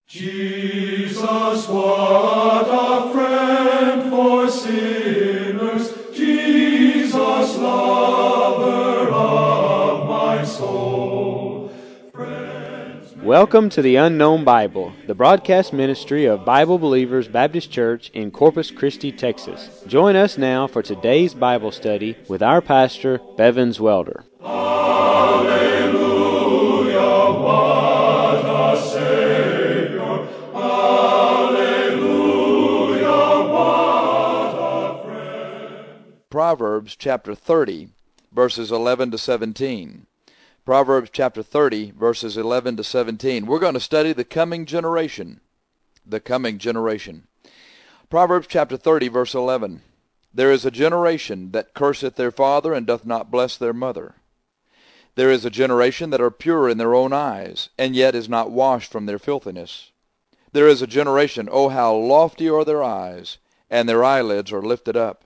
Jesus, what a friend for sinners, Jesus, lover of my soul. Welcome to the Unknown Bible, the broadcast ministry of Bible Believers Baptist Church in Corpus Christi, Texas. Join us now for today's Bible study with our pastor, Bevins Welder. Hallelujah, what a Savior. Hallelujah, what a friend. Proverbs chapter 30, verses 11 to 17. Proverbs chapter 30, verses 11 to 17. We're going to study the coming generation. The coming generation. Proverbs chapter 30, verse 11. There is a generation that curseth their father, and doth not bless their mother. There is a generation that are pure in their own eyes, and yet is not washed from their filthiness. There is a generation, oh, how lofty are their eyes, and their eyelids are lifted up.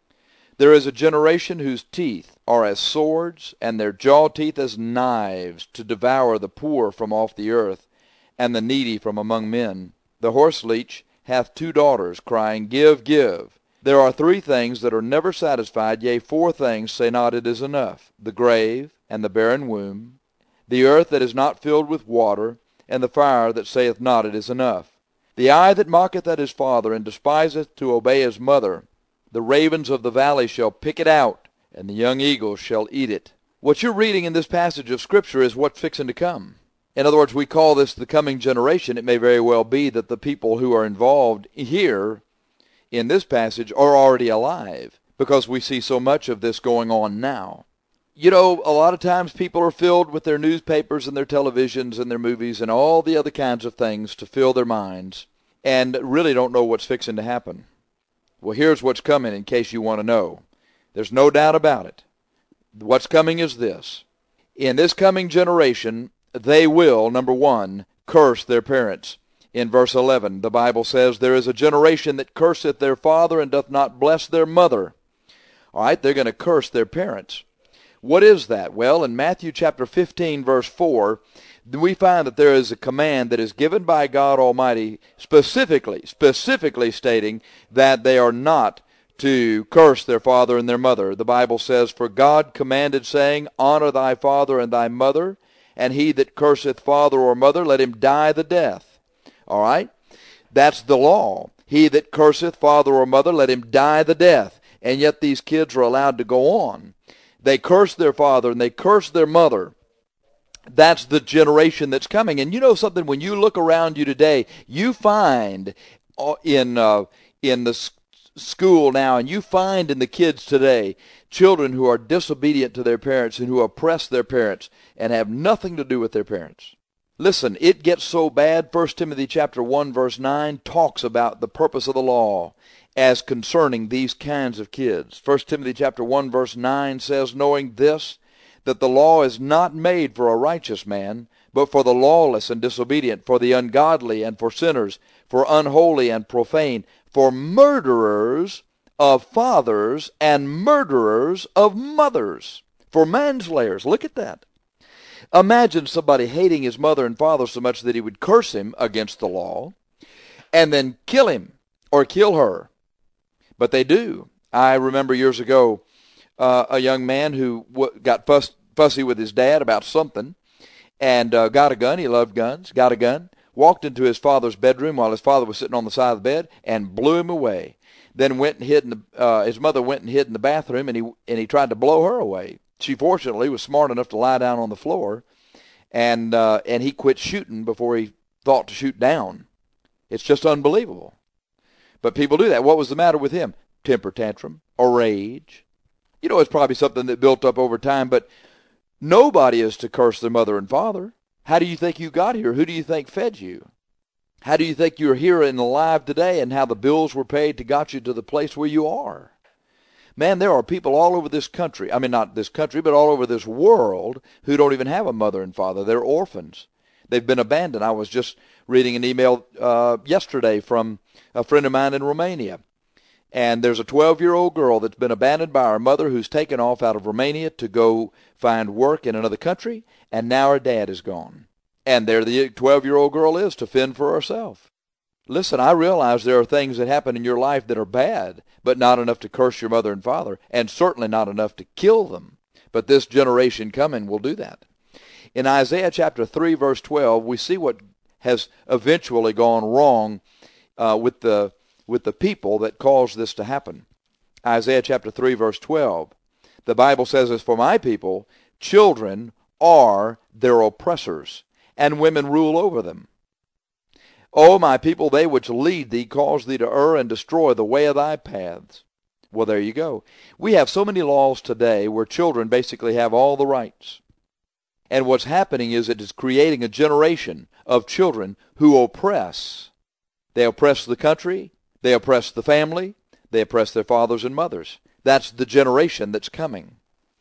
There is a generation whose teeth are as swords, and their jaw teeth as knives, to devour the poor from off the earth, and the needy from among men. The horseleech hath 2 daughters, crying, Give, give. There are 3 things that are never satisfied, yea, 4 things say not it is enough, the grave, and the barren womb, the earth that is not filled with water, and the fire that saith not it is enough. The eye that mocketh at his father, and despiseth to obey his mother, the ravens of the valley shall pick it out, and the young eagles shall eat it. What you're reading in this passage of Scripture is what's fixing to come. In other words, we call this the coming generation. It may very well be that the people who are involved here in this passage are already alive, because we see so much of this going on now. You know, a lot of times people are filled with their newspapers and their televisions and their movies and all the other kinds of things to fill their minds, and really don't know what's fixing to happen. Well, here's what's coming in case you want to know. There's no doubt about it. What's coming is this. In this coming generation, they will, number 1, curse their parents. In verse 11, the Bible says, There is a generation that curseth their father, and doth not bless their mother. All right, they're going to curse their parents. What is that? Well, in Matthew chapter 15, verse 4, we find that there is a command that is given by God Almighty specifically stating that they are not to curse their father and their mother. The Bible says, For God commanded, saying, Honor thy father and thy mother, and he that curseth father or mother, let him die the death. All right? That's the law. He that curseth father or mother, let him die the death. And yet these kids are allowed to go on. They curse their father and they curse their mother. That's the generation that's coming. And you know something, when you look around you today, you find in the school now, and you find in the kids today, children who are disobedient to their parents and who oppress their parents and have nothing to do with their parents. Listen, it gets so bad, 1 Timothy chapter 1, verse 9 talks about the purpose of the law as concerning these kinds of kids. 1 Timothy chapter 1, verse 9 says, Knowing this, that the law is not made for a righteous man, but for the lawless and disobedient, for the ungodly and for sinners, for unholy and profane, for murderers of fathers and murderers of mothers, for manslayers. Look at that. Imagine somebody hating his mother and father so much that he would curse him against the law and then kill him or kill her. But they do. I remember years ago a young man who got fussy with his dad about something and got a gun. He loved guns. Got a gun. Walked into his father's bedroom while his father was sitting on the side of the bed and blew him away. Then went and hid his mother went and hid in the bathroom, and he tried to blow her away. She fortunately was smart enough to lie down on the floor, and he quit shooting before he thought to shoot down. It's just unbelievable. But people do that. What was the matter with him? Temper tantrum or rage. You know, it's probably something that built up over time, but nobody is to curse their mother and father. How do you think you got here? Who do you think fed you? How do you think you're here and alive today, and how the bills were paid to got you to the place where you are? Man, there are people all over this country, I mean not this country, but all over this world who don't even have a mother and father. They're orphans. They've been abandoned. I was just reading an email yesterday from a friend of mine in Romania. And there's a 12-year-old girl that's been abandoned by her mother, who's taken off out of Romania to go find work in another country, and now her dad is gone. And there the 12-year-old girl is to fend for herself. Listen, I realize there are things that happen in your life that are bad, but not enough to curse your mother and father, and certainly not enough to kill them. But this generation coming will do that. In Isaiah chapter 3, verse 12, we see what has eventually gone wrong with the people that caused this to happen. Isaiah chapter 3, verse 12. The Bible says, "As for my people, children are their oppressors, and women rule over them. O my people, they which lead thee cause thee to err and destroy the way of thy paths." Well, there you go. We have so many laws today where children basically have all the rights. And what's happening is it is creating a generation of children who oppress. They oppress the country, they oppress the family, they oppress their fathers and mothers. That's the generation that's coming.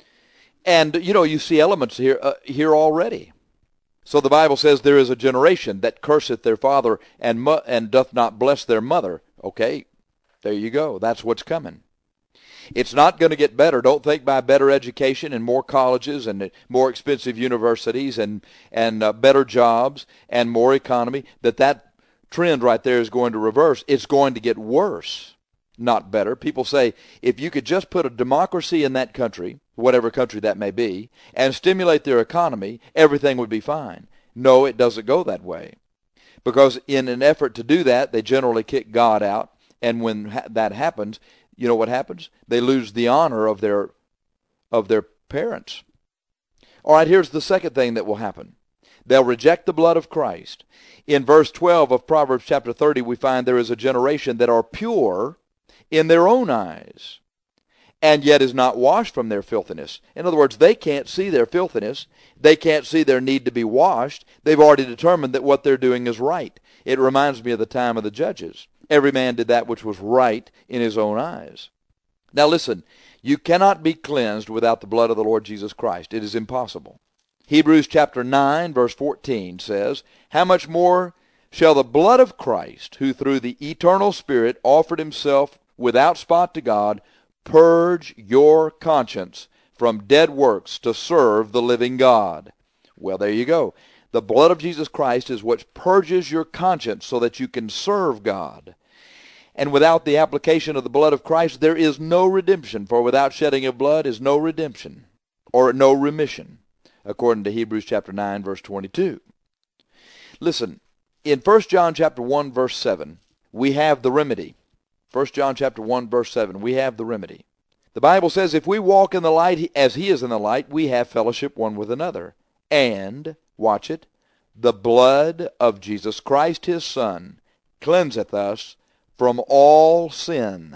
And, you see elements here already. So the Bible says there is a generation that curseth their father and doth not bless their mother. Okay, there you go. That's what's coming. It's not going to get better. Don't think by better education and more colleges and more expensive universities and better jobs and more economy that trend right there is going to reverse. It's going to get worse, not better. People say, if you could just put a democracy in that country, whatever country that may be, and stimulate their economy, everything would be fine. No, it doesn't go that way. Because in an effort to do that, they generally kick God out. And when that happens, you know what happens? They lose the honor of their parents. All right, here's the second thing that will happen. They'll reject the blood of Christ. In verse 12 of Proverbs chapter 30, we find there is a generation that are pure in their own eyes, and yet is not washed from their filthiness. In other words, they can't see their filthiness. They can't see their need to be washed. They've already determined that what they're doing is right. It reminds me of the time of the judges. Every man did that which was right in his own eyes. Now listen, you cannot be cleansed without the blood of the Lord Jesus Christ. It is impossible. Hebrews chapter 9, verse 14 says, "How much more shall the blood of Christ, who through the eternal Spirit offered himself without spot to God, purge your conscience from dead works to serve the living God." Well, there you go. The blood of Jesus Christ is what purges your conscience so that you can serve God. And without the application of the blood of Christ, there is no redemption. For without shedding of blood is no redemption, or no remission, according to Hebrews chapter 9, verse 22. Listen, in 1 John chapter 1, verse 7, we have the remedy. 1 John chapter 1, verse 7, we have the remedy. The Bible says, "If we walk in the light as he is in the light, we have fellowship one with another. And," watch it, "the blood of Jesus Christ his Son cleanseth us from all sin."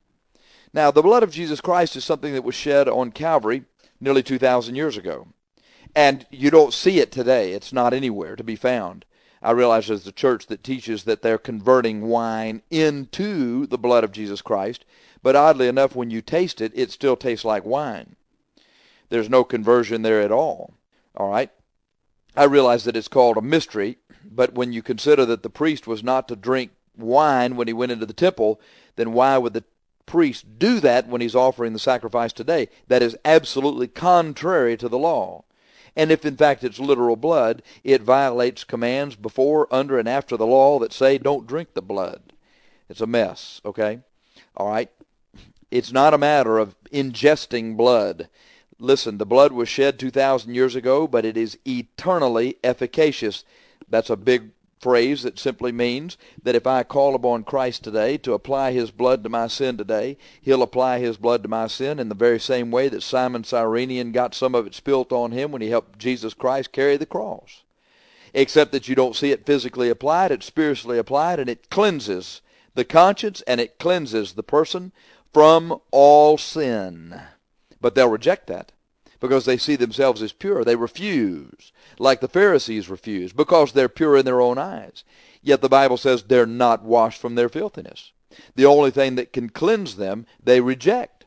Now, the blood of Jesus Christ is something that was shed on Calvary nearly 2,000 years ago. And you don't see it today. It's not anywhere to be found. I realize there's a church that teaches that they're converting wine into the blood of Jesus Christ. But oddly enough, when you taste it, it still tastes like wine. There's no conversion there at all. All right? I realize that it's called a mystery, but when you consider that the priest was not to drink wine when he went into the temple, then why would the priest do that when he's offering the sacrifice today? That is absolutely contrary to the law. And if in fact it's literal blood, it violates commands before, under, and after the law that say don't drink the blood. It's a mess, okay? All right? It's not a matter of ingesting blood. Listen, the blood was shed 2,000 years ago, but it is eternally efficacious. That's a big phrase that simply means that if I call upon Christ today to apply his blood to my sin today, he'll apply his blood to my sin in the very same way that Simon Cyrenian got some of it spilt on him when he helped Jesus Christ carry the cross. Except that you don't see it physically applied, it's spiritually applied, and it cleanses the conscience and it cleanses the person from all sin. But they'll reject that because they see themselves as pure. They refuse, like the Pharisees refused, because they're pure in their own eyes. Yet the Bible says they're not washed from their filthiness. The only thing that can cleanse them, they reject.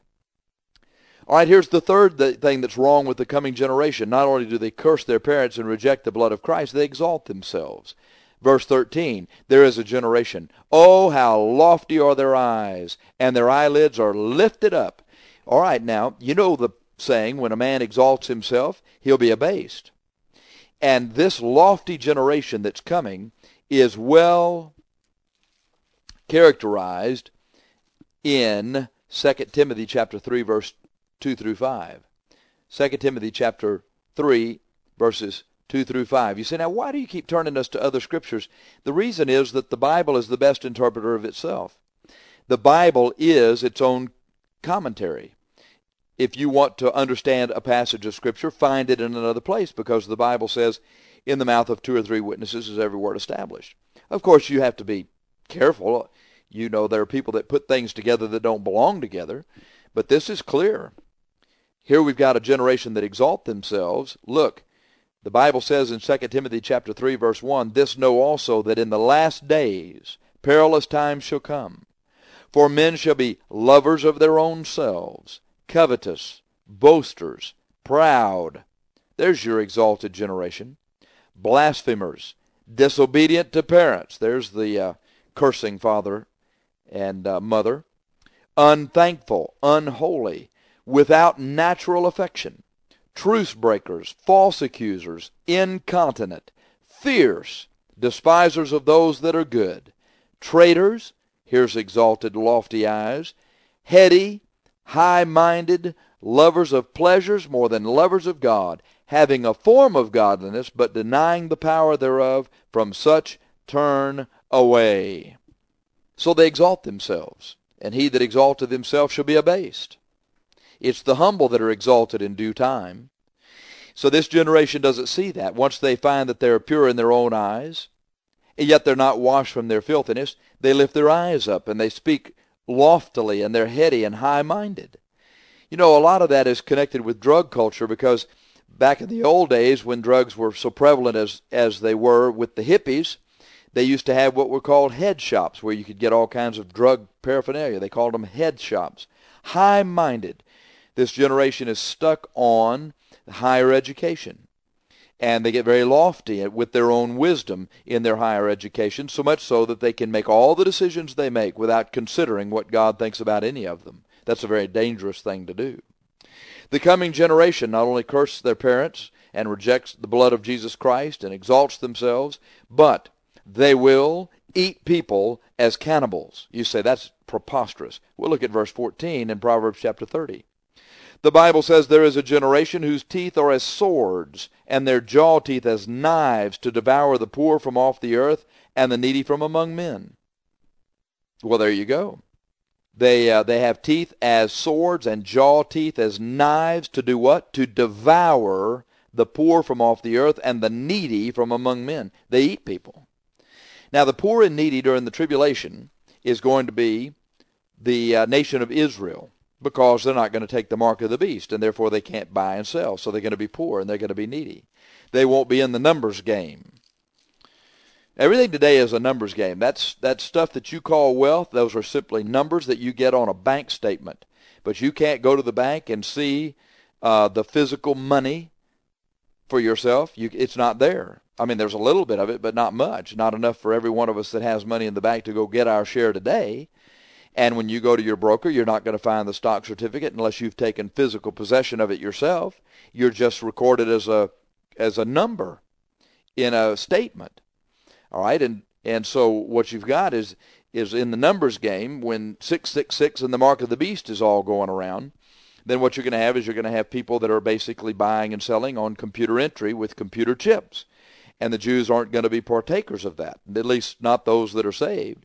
All right, here's the third thing that's wrong with the coming generation. Not only do they curse their parents and reject the blood of Christ, they exalt themselves. Verse 13, there is a generation. Oh, how lofty are their eyes, and their eyelids are lifted up. All right, now, you know the saying, when a man exalts himself, he'll be abased. And this lofty generation that's coming is well characterized in 2 Timothy chapter 3, verse 2 through 5. 2 Timothy chapter 3, verses 2 through 5. You say, now why do you keep turning us to other scriptures? The reason is that the Bible is the best interpreter of itself. The Bible is its own commentary. If you want to understand a passage of Scripture, find it in another place, because the Bible says, in the mouth of 2 or 3 witnesses is every word established. Of course, you have to be careful. You know, there are people that put things together that don't belong together, but this is clear. Here we've got a generation that exalt themselves. Look, the Bible says in 2 Timothy chapter 3, verse 1, "This know also, that in the last days perilous times shall come. For men shall be lovers of their own selves, covetous, boasters, proud." There's your exalted generation. "Blasphemers, disobedient to parents." There's the cursing father and mother. "Unthankful, unholy, without natural affection, truce breakers, false accusers, incontinent, fierce, despisers of those that are good, traitors," here's exalted lofty eyes, "heady, high-minded, lovers of pleasures more than lovers of God, having a form of godliness, but denying the power thereof, from such turn away." So they exalt themselves, and he that exalteth himself shall be abased. It's the humble that are exalted in due time. So this generation doesn't see that. Once they find that they're pure in their own eyes, and yet they're not washed from their filthiness, they lift their eyes up and they speak loftily, and they're heady and high-minded. You know, a lot of that is connected with drug culture, because back in the old days when drugs were so prevalent as they were with the hippies, they used to have what were called head shops, where you could get all kinds of drug paraphernalia. They called them head shops. High-minded. This generation is stuck on higher education, and they get very lofty with their own wisdom in their higher education, so much so that they can make all the decisions they make without considering what God thinks about any of them. That's a very dangerous thing to do. The coming generation not only curses their parents and rejects the blood of Jesus Christ and exalts themselves, but they will eat people as cannibals. You say, that's preposterous. We'll look at verse 14 in Proverbs chapter 30. The Bible says, "There is a generation whose teeth are as swords, and their jaw teeth as knives, to devour the poor from off the earth, and the needy from among men." Well, there you go. They have teeth as swords and jaw teeth as knives to do what? To devour the poor from off the earth and the needy from among men. They eat people. Now, the poor and needy during the tribulation is going to be the nation of Israel, because they're not going to take the mark of the beast, and therefore they can't buy and sell. So they're going to be poor, and they're going to be needy. They won't be in the numbers game. Everything today is a numbers game. That stuff that you call wealth, those are simply numbers that you get on a bank statement. But you can't go to the bank and see the physical money for yourself. It's not there. I mean, there's a little bit of it, but not much. Not enough for every one of us that has money in the bank to go get our share today. And when you go to your broker, you're not going to find the stock certificate unless you've taken physical possession of it yourself. You're just recorded as a number in a statement. All right, and so what you've got is in the numbers game, when 666 and the mark of the beast is all going around, then what you're going to have is you're going to have people that are basically buying and selling on computer entry with computer chips. And the Jews aren't going to be partakers of that, at least not those that are saved.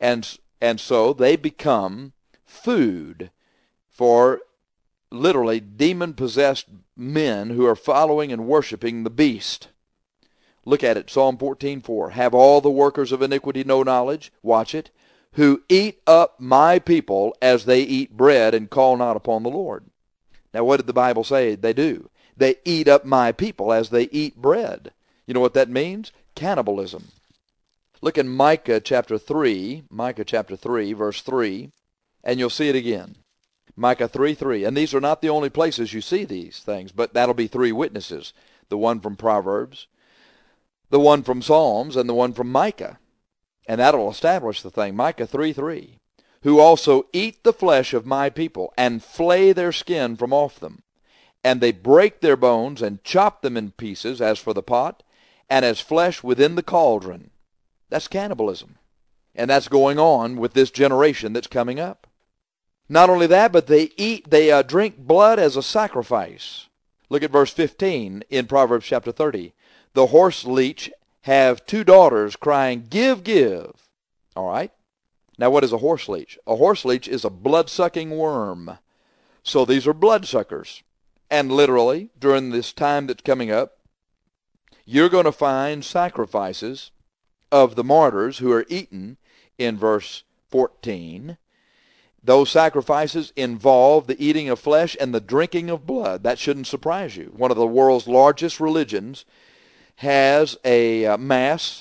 And so they become food for literally demon-possessed men who are following and worshiping the beast. Look at it, Psalm 14:4. "Have all the workers of iniquity no knowledge?" Watch it. "Who eat up my people as they eat bread, and call not upon the Lord." Now, what did the Bible say they do? They eat up my people as they eat bread. You know what that means? Cannibalism. Look in Micah chapter 3, verse 3, and you'll see it again. Micah 3:3. And these are not the only places you see these things, but that'll be 3 witnesses. The one from Proverbs, the one from Psalms, and the one from Micah. And that'll establish the thing. Micah 3:3. "Who also eat the flesh of my people, and flay their skin from off them, And they break their bones and chop them in pieces as for the pot, and as flesh within the cauldron. That's cannibalism. And that's going on with this generation that's coming up. Not only that, but they drink blood as a sacrifice. Look at verse 15 in Proverbs chapter 30. The horse leech have 2 daughters crying, "Give, give." All right? Now what is a horse leech? A horse leech is a blood-sucking worm. So these are bloodsuckers. And literally, during this time that's coming up, you're going to find sacrifices of the martyrs who are eaten in verse 14. Those sacrifices involve the eating of flesh and the drinking of blood. That shouldn't surprise you. One of the world's largest religions has a mass,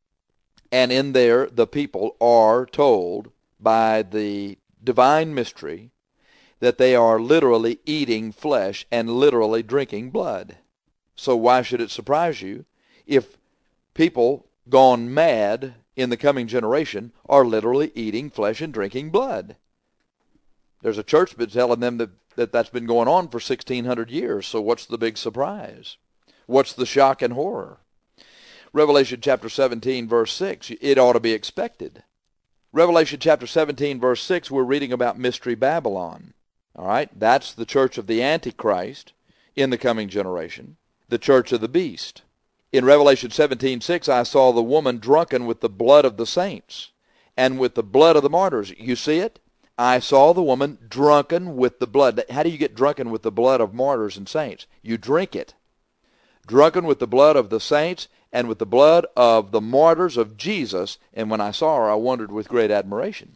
and in there the people are told by the divine mystery that they are literally eating flesh and literally drinking blood. So why should it surprise you if people gone mad in the coming generation are literally eating flesh and drinking blood? There's a church that's telling them that's been going on for 1,600 years, so what's the big surprise? What's the shock and horror? Revelation chapter 17, verse 6, it ought to be expected. Revelation chapter 17, verse 6, we're reading about Mystery Babylon. All right, that's the church of the Antichrist in the coming generation, the church of the beast. In Revelation 17:6, I saw the woman drunken with the blood of the saints and with the blood of the martyrs. You see it? I saw the woman drunken with the blood. How do you get drunken with the blood of martyrs and saints? You drink it. Drunken with the blood of the saints and with the blood of the martyrs of Jesus. And when I saw her, I wondered with great admiration.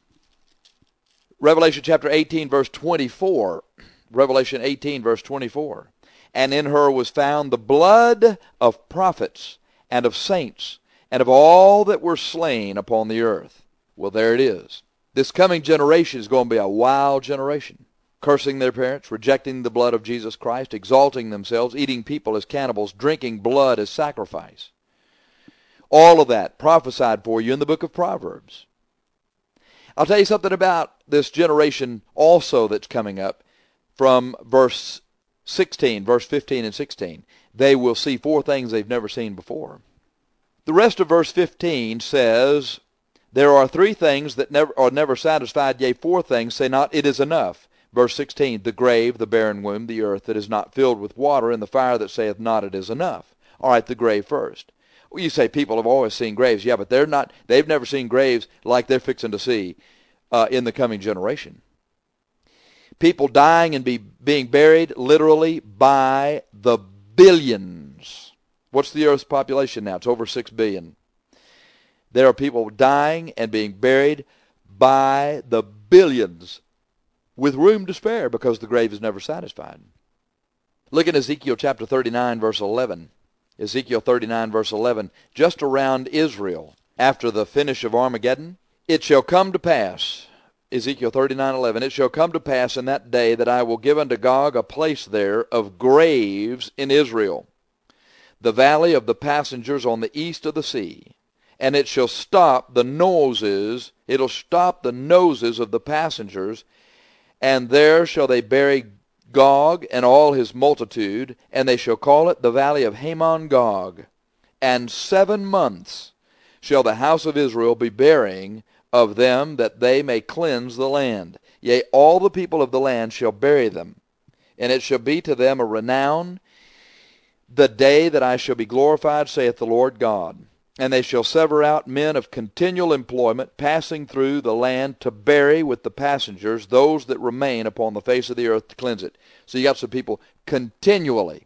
Revelation chapter 18, verse 24. Revelation 18, verse 24. And in her was found the blood of prophets and of saints and of all that were slain upon the earth. Well, there it is. This coming generation is going to be a wild generation, cursing their parents, rejecting the blood of Jesus Christ, exalting themselves, eating people as cannibals, drinking blood as sacrifice. All of that prophesied for you in the book of Proverbs. I'll tell you something about this generation also that's coming up from verse 16, verse 15 and 16. They will see 4 things they've never seen before. The rest of verse 15 says, there are 3 things that are never satisfied, yea, 4 things, say not, it is enough. Verse 16, the grave, the barren womb, the earth that is not filled with water, and the fire that saith not, it is enough. All right, the grave first. Well, you say people have always seen graves. Yeah, but they've never seen graves like they're fixing to see in the coming generation. People dying and being buried literally by the billions. What's the earth's population now? It's over 6 billion. There are people dying and being buried by the billions with room to spare because the grave is never satisfied. Look at Ezekiel chapter 39, verse 11. Ezekiel 39, verse 11. Just around Israel, after the finish of Armageddon, it shall come to pass, Ezekiel 39:11, it shall come to pass in that day that I will give unto Gog a place there of graves in Israel, the valley of the passengers on the east of the sea. And it shall stop the noses, it'll stop the noses of the passengers, and there shall they bury Gog and all his multitude, and they shall call it the valley of Hamon Gog. And 7 months shall the house of Israel be burying of them, that they may cleanse the land. Yea, all the people of the land shall bury them. And it shall be to them a renown, the day that I shall be glorified, saith the Lord God. And they shall sever out men of continual employment, passing through the land to bury with the passengers those that remain upon the face of the earth to cleanse it. So you got some people continually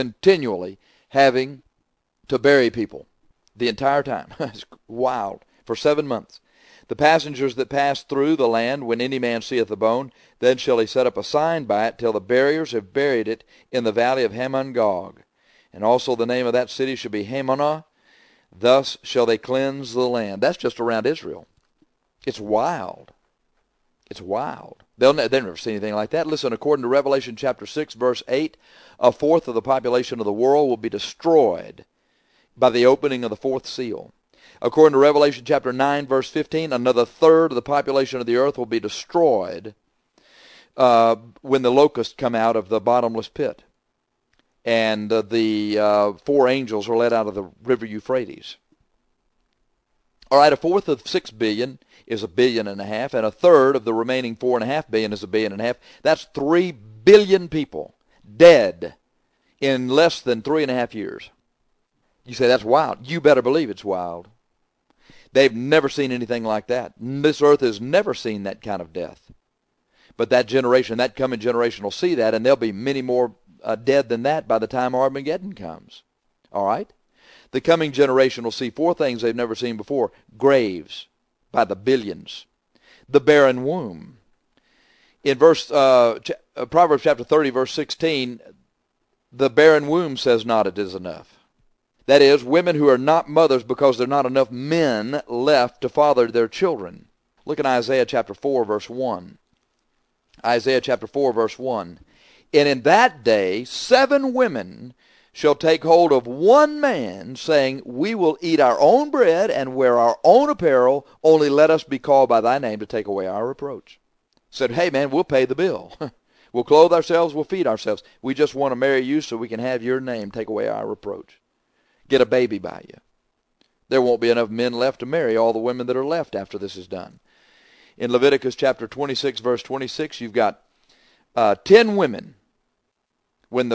having to bury people the entire time. It's wild. For 7 months. The passengers that pass through the land, when any man seeth a bone, then shall he set up a sign by it till the buriers have buried it in the valley of Hamon Gog. And also the name of that city shall be Hamonah. Thus shall they cleanse the land. That's just around Israel. It's wild. It's wild. They'll never see anything like that. Listen, according to Revelation chapter 6, verse 8, 1/4 of the population of the world will be destroyed by the opening of the 4th seal. According to Revelation chapter 9, verse 15, another 1/3 of the population of the earth will be destroyed when the locusts come out of the bottomless pit. and the 4 angels are led out of the river Euphrates. All right, a fourth of 6 billion is $1.5 billion, and a third of the remaining $4.5 billion is $1.5 billion. That's 3 billion people dead in less than 3.5 years. You say that's wild. You better believe it's wild. They've never seen anything like that. This earth has never seen that kind of death. But that generation, that coming generation will see that, and there'll be many more dead than that by the time Armageddon comes. All right? The coming generation will see 4 things they've never seen before. Graves by the billions. The barren womb. In Proverbs chapter 30, verse 16, the barren womb says not it is enough. That is, women who are not mothers because there are not enough men left to father their children. Look at Isaiah chapter 4, verse 1. Isaiah chapter 4, verse 1. And in that day 7 women shall take hold of one man, saying, we will eat our own bread and wear our own apparel, only let us be called by thy name to take away our reproach. Said, hey man, we'll pay the bill. We'll clothe ourselves, we'll feed ourselves. We just want to marry you so we can have your name, take away our reproach. Get a baby by you. There won't be enough men left to marry all the women that are left after this is done. In Leviticus chapter 26, verse 26, you've got 10 women. When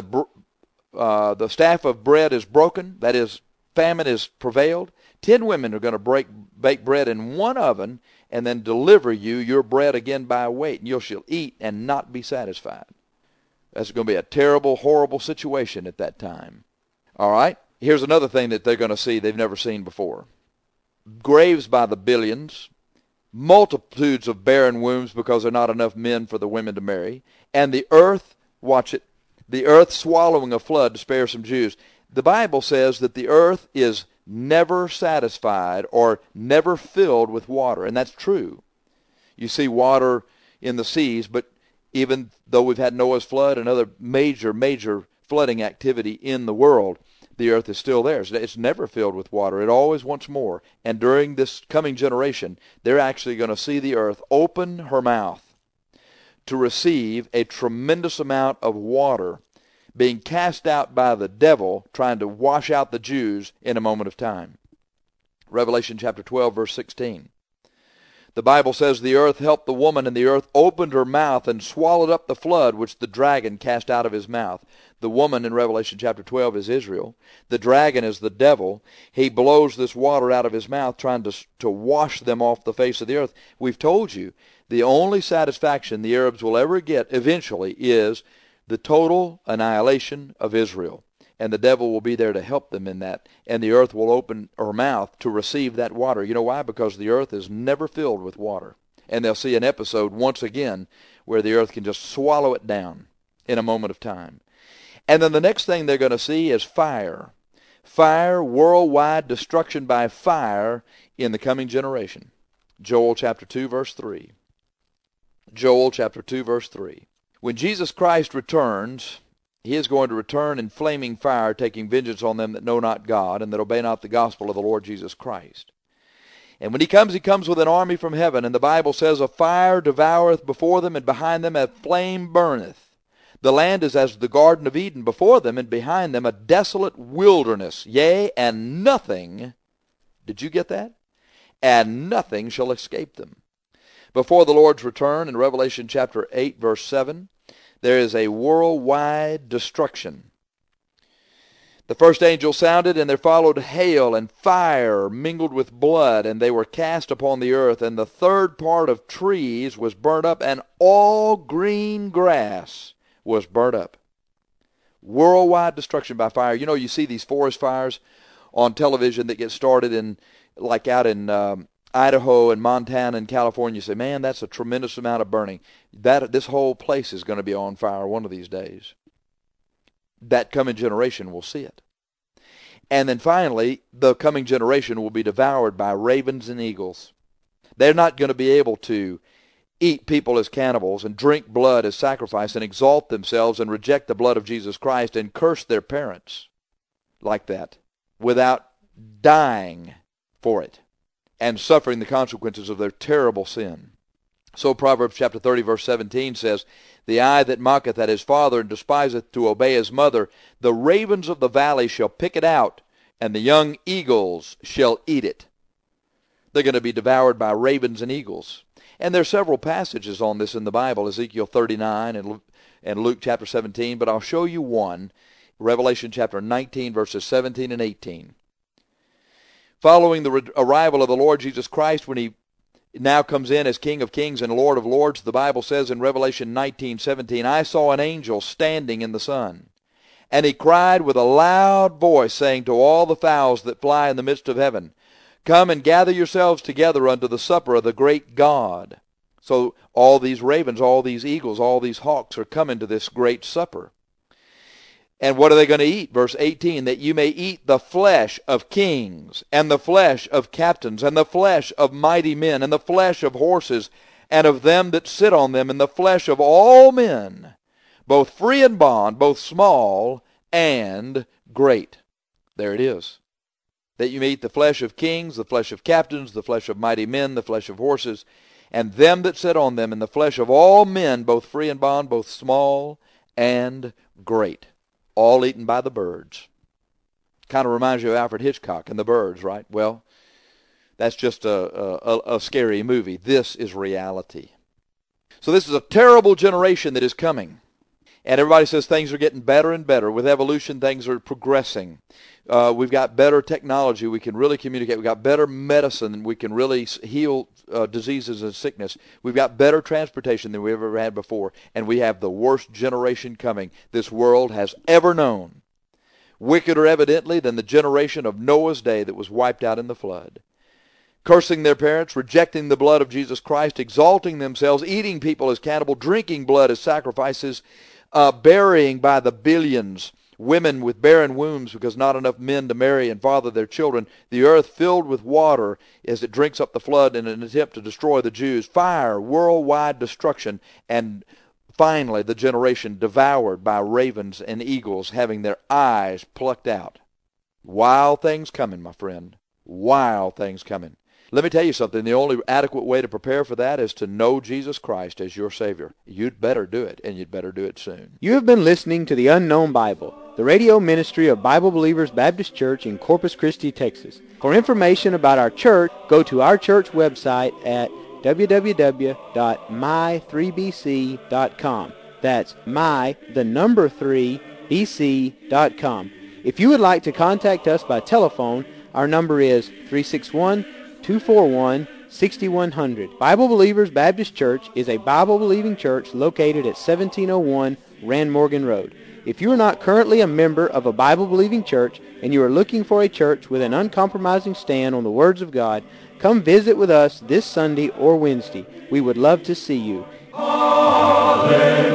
the staff of bread is broken, that is, famine is prevailed, 10 women are going to bake bread in one oven and then deliver you your bread again by weight, and you shall eat and not be satisfied. That's going to be a terrible, horrible situation at that time. All right? Here's another thing that they're going to see they've never seen before. Graves by the billions, multitudes of barren wombs because there are not enough men for the women to marry, and the earth, watch it, the earth swallowing a flood to spare some Jews. The Bible says that the earth is never satisfied or never filled with water, and that's true. You see water in the seas, but even though we've had Noah's flood and other major flooding activity in the world, the earth is still there. It's never filled with water. It always wants more. And during this coming generation, they're actually going to see the earth open her mouth to receive a tremendous amount of water being cast out by the devil, trying to wash out the Jews in a moment of time. Revelation chapter 12, verse 16. The Bible says the earth helped the woman, and the earth opened her mouth and swallowed up the flood which the dragon cast out of his mouth. The woman in Revelation chapter 12 is Israel. The dragon is the devil. He blows this water out of his mouth, trying to wash them off the face of the earth. We've told you, the only satisfaction the Arabs will ever get eventually is the total annihilation of Israel. And the devil will be there to help them in that. And the earth will open her mouth to receive that water. You know why? Because the earth is never filled with water. And they'll see an episode once again where the earth can just swallow it down in a moment of time. And then the next thing they're going to see is fire. Fire, worldwide destruction by fire in the coming generation. Joel chapter 2, verse 3. Joel chapter 2, verse 3. When Jesus Christ returns, he is going to return in flaming fire, taking vengeance on them that know not God and that obey not the gospel of the Lord Jesus Christ. And when he comes with an army from heaven, and the Bible says, a fire devoureth before them, and behind them a flame burneth. The land is as the Garden of Eden before them, and behind them a desolate wilderness. Yea, and nothing, did you get that? And nothing shall escape them. Before the Lord's return, in Revelation chapter 8, verse 7, there is a worldwide destruction. The first angel sounded, and there followed hail and fire mingled with blood, and they were cast upon the earth, and the third part of trees was burnt up, and all green grass was burnt up. Worldwide destruction by fire. You know, you see these forest fires on television that get started out in Idaho and Montana and California. You say, man, that's a tremendous amount of burning. This whole place is going to be on fire one of these days. That coming generation will see it. And then finally, the coming generation will be devoured by ravens and eagles. They're not going to be able to eat people as cannibals and drink blood as sacrifice and exalt themselves and reject the blood of Jesus Christ and curse their parents like that without dying for it and suffering the consequences of their terrible sin. So Proverbs chapter 30, verse 17 says, the eye that mocketh at his father and despiseth to obey his mother, the ravens of the valley shall pick it out, and the young eagles shall eat it. They're going to be devoured by ravens and eagles. And there are several passages on this in the Bible, Ezekiel 39 and Luke chapter 17, but I'll show you one, Revelation chapter 19, verses 17 and 18. Following the arrival of the Lord Jesus Christ, when he now comes in as King of Kings and Lord of Lords, the Bible says in Revelation 19:17, I saw an angel standing in the sun, and he cried with a loud voice, saying to all the fowls that fly in the midst of heaven, come and gather yourselves together unto the supper of the great God. So all these ravens, all these eagles, all these hawks are coming to this great supper. And what are they going to eat? Verse 18, that you may eat the flesh of kings, and the flesh of captains, and the flesh of mighty men, and the flesh of horses, and of them that sit on them, and the flesh of all men, both free and bond, both small and great. There it is. That you may eat the flesh of kings, the flesh of captains, the flesh of mighty men, the flesh of horses, and them that sit on them, and the flesh of all men, both free and bond, both small and great. All eaten by the birds. Kind of reminds you of Alfred Hitchcock and the birds, right? Well, that's just a scary movie. This is reality. So this is a terrible generation that is coming. And everybody says things are getting better and better. With evolution, things are progressing. We've got better technology. We can really communicate. We've got better medicine. We can really heal diseases and sickness. We've got better transportation than we've ever had before. And we have the worst generation coming this world has ever known. Wickeder, evidently, than the generation of Noah's day that was wiped out in the flood. Cursing their parents, rejecting the blood of Jesus Christ, exalting themselves, eating people as cannibal, drinking blood as sacrifices, burying by the billions women with barren wombs because not enough men to marry and father their children, the earth filled with water as it drinks up the flood in an attempt to destroy the Jews, fire, worldwide destruction, and finally the generation devoured by ravens and eagles having their eyes plucked out. Wild things coming, my friend. Wild things coming. Let me tell you something. The only adequate way to prepare for that is to know Jesus Christ as your Savior. You'd better do it, and you'd better do it soon. You have been listening to the Unknown Bible, the radio ministry of Bible Believers Baptist Church in Corpus Christi, Texas. For information about our church, go to our church website at www.my3bc.com. That's my3bc.com. If you would like to contact us by telephone, our number is 361-241-6100. Bible Believers Baptist Church is a Bible-believing church located at 1701 Rand Morgan Road. If you are not currently a member of a Bible-believing church and you are looking for a church with an uncompromising stand on the words of God, come visit with us this Sunday or Wednesday. We would love to see you. Hallelujah.